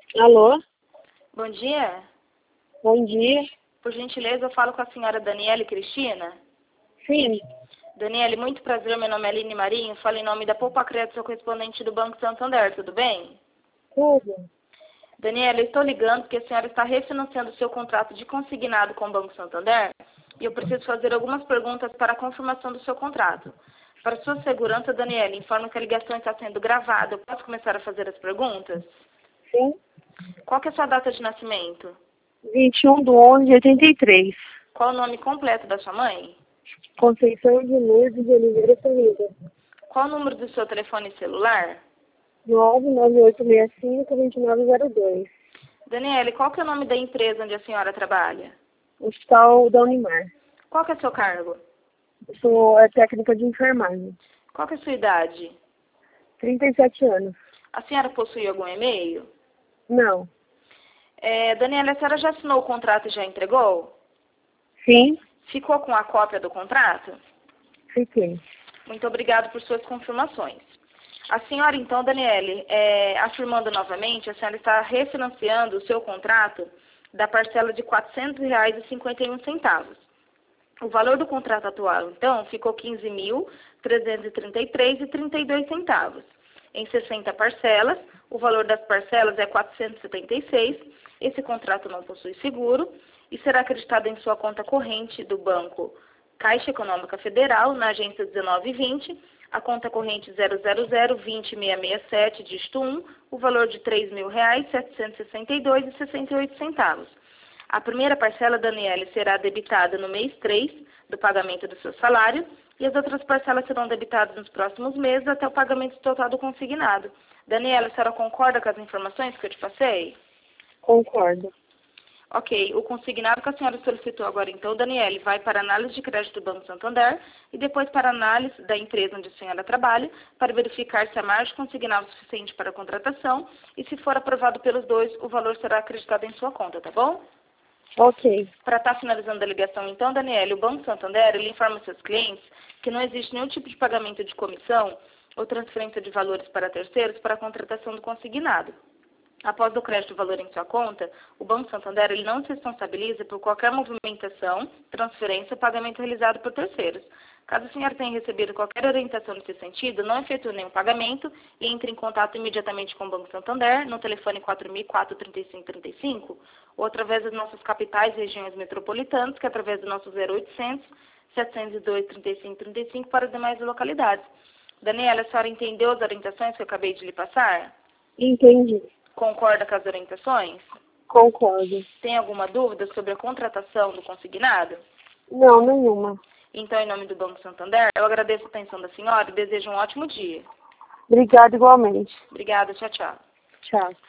Alô? Bom dia. Bom dia. Por gentileza, eu falo com a senhora Daniele Cristina. Sim. Daniele, muito prazer. Meu nome é Aline Marinho. Falo em nome da Poupa Crédito, sou correspondente do Banco Santander. Tudo bem? Tudo. Daniele, eu estou ligando porque a senhora está refinanciando o seu contrato de consignado com o Banco Santander e eu preciso fazer algumas perguntas para a confirmação do seu contrato. Para sua segurança, Daniele, informo que a ligação está sendo gravada. Eu posso começar a fazer as perguntas? Sim. Qual que é a sua data de nascimento? 21/11/83. Qual o nome completo da sua mãe? Conceição de Lourdes de Oliveira Ferreira. Qual o número do seu telefone celular? 99865-2902. Daniele, qual que é o nome da empresa onde a senhora trabalha? Hospital da Unimar. Qual que é o seu cargo? Eu sou técnica de enfermagem. Qual que é a sua idade? 37 anos. A senhora possui algum e-mail? Não. Daniela, a senhora já assinou o contrato e já entregou? Sim. Ficou com a cópia do contrato? Fiquei. Muito obrigado por suas confirmações. A senhora, então, Daniele, afirmando novamente, a senhora está refinanciando o seu contrato da parcela de R$ 400,51. O valor do contrato atual, então, ficou R$ 15.333,32. Em 60 parcelas, o valor das parcelas é R$ 476. Esse contrato não possui seguro e será acreditado em sua conta corrente do Banco Caixa Econômica Federal, na agência 1920, a conta corrente 000-20667, dígito 1, o valor de R$ 3.762,68. A primeira parcela, Daniele, será debitada no mês 3 do pagamento do seu salário e as outras parcelas serão debitadas nos próximos meses até o pagamento total do consignado. Daniela, a senhora concorda com as informações que eu te passei? Concordo. Ok, o consignado que a senhora solicitou agora, então, Daniele, vai para a análise de crédito do Banco Santander e depois para a análise da empresa onde a senhora trabalha, para verificar se a margem consignada é suficiente para a contratação e, se for aprovado pelos dois, o valor será acreditado em sua conta, tá bom? Ok. Para estar finalizando a ligação, então, Daniele, o Banco Santander, ele informa seus clientes que não existe nenhum tipo de pagamento de comissão ou transferência de valores para terceiros para a contratação do consignado. Após o crédito do valor em sua conta, o Banco Santander ele não se responsabiliza por qualquer movimentação, transferência ou pagamento realizado por terceiros. Caso a senhora tenha recebido qualquer orientação nesse sentido, não efetue nenhum pagamento e entre em contato imediatamente com o Banco Santander no telefone 4004-3535 ou através das nossas capitais e regiões metropolitanas, que é através do nosso 0800 702 3535 para as demais localidades. Daniela, a senhora entendeu as orientações que eu acabei de lhe passar? Entendi. Concorda com as orientações? Concordo. Tem alguma dúvida sobre a contratação do consignado? Não, nenhuma. Então, em nome do Banco Santander, eu agradeço a atenção da senhora e desejo um ótimo dia. Obrigada igualmente. Obrigada, tchau, tchau. Tchau.